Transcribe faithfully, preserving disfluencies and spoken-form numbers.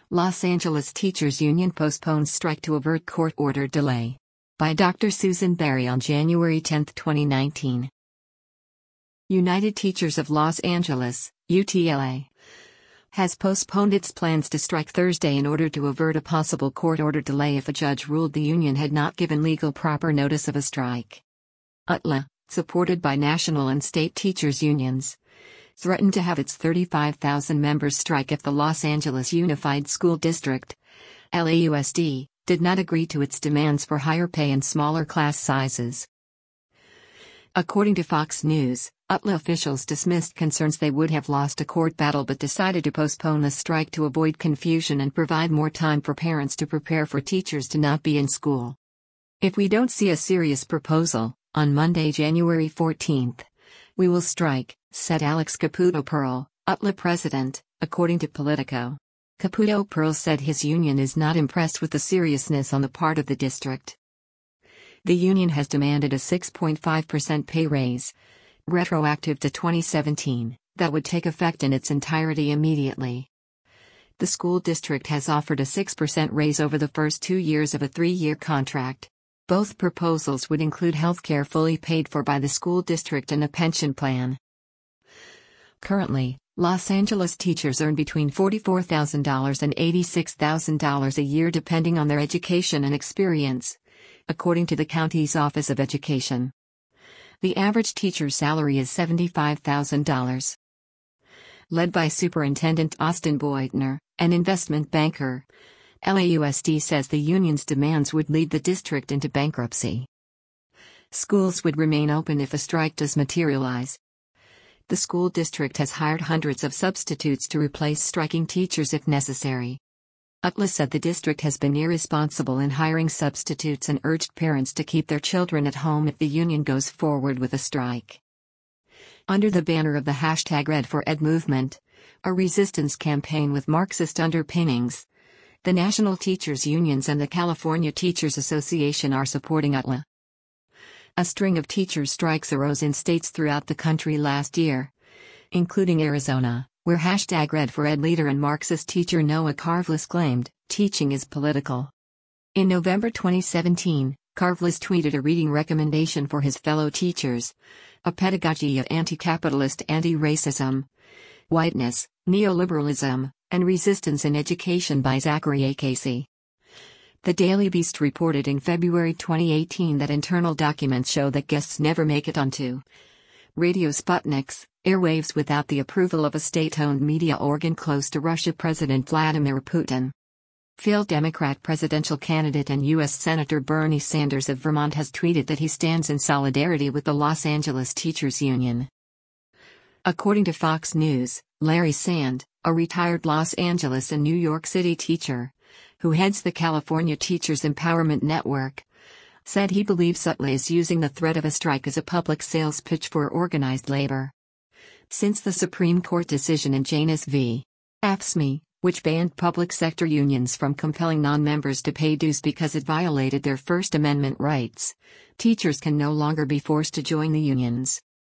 Los Angeles Teachers Union postpones strike to avert court-ordered delay. By Doctor Susan Berry on January tenth, twenty nineteen. United Teachers of Los Angeles, U T L A, has postponed its plans to strike Thursday in order to avert a possible court-ordered delay if a judge ruled the union had not given legal proper notice of a strike. U T L A, supported by national and state teachers' unions, threatened to have its thirty-five thousand members strike if the Los Angeles Unified School District, L A U S D, did not agree to its demands for higher pay and smaller class sizes. According to Fox News, U T L A officials dismissed concerns they would have lost a court battle but decided to postpone the strike to avoid confusion and provide more time for parents to prepare for teachers to not be in school. "If we don't see a serious proposal, on Monday, January fourteenth, we will strike," said Alex Caputo Pearl, U T L A president, according to Politico. Caputo Pearl said his union is not impressed with the seriousness on the part of the district. The union has demanded a six point five percent pay raise, retroactive to twenty seventeen, that would take effect in its entirety immediately. The school district has offered a six percent raise over the first two years of a three-year contract. Both proposals would include healthcare fully paid for by the school district and a pension plan. Currently, Los Angeles teachers earn between forty-four thousand dollars and eighty-six thousand dollars a year depending on their education and experience, according to the county's Office of Education. The average teacher's salary is seventy-five thousand dollars. Led by Superintendent Austin Boydner, an investment banker, L A U S D says the union's demands would lead the district into bankruptcy. Schools would remain open if a strike does materialize. The school district has hired hundreds of substitutes to replace striking teachers if necessary. U T L A said the district has been irresponsible in hiring substitutes and urged parents to keep their children at home if the union goes forward with a strike. Under the banner of the hashtag Red for Ed movement, a resistance campaign with Marxist underpinnings, the National Teachers Unions and the California Teachers Association are supporting U T L A. A string of teachers' strikes arose in states throughout the country last year, including Arizona, where hashtag Red for Ed leader and Marxist teacher Noah Karvlis claimed, "Teaching is political." In November twenty seventeen, Karvlis tweeted a reading recommendation for his fellow teachers, a pedagogy of anti-capitalist anti-racism, whiteness, neoliberalism, and resistance in education by Zachary A. Casey. The Daily Beast reported in February twenty eighteen that internal documents show that guests never make it onto Radio Sputnik's airwaves without the approval of a state-owned media organ close to Russia President Vladimir Putin. Failed Democrat presidential candidate and U S Senator Bernie Sanders of Vermont has tweeted that he stands in solidarity with the Los Angeles Teachers Union. According to Fox News, Larry Sand, a retired Los Angeles and New York City teacher, who heads the California Teachers Empowerment Network, said he believes U T L A is using the threat of a strike as a public sales pitch for organized labor. Since the Supreme Court decision in Janus v. A F S M E, which banned public sector unions from compelling non-members to pay dues because it violated their First Amendment rights, teachers can no longer be forced to join the unions.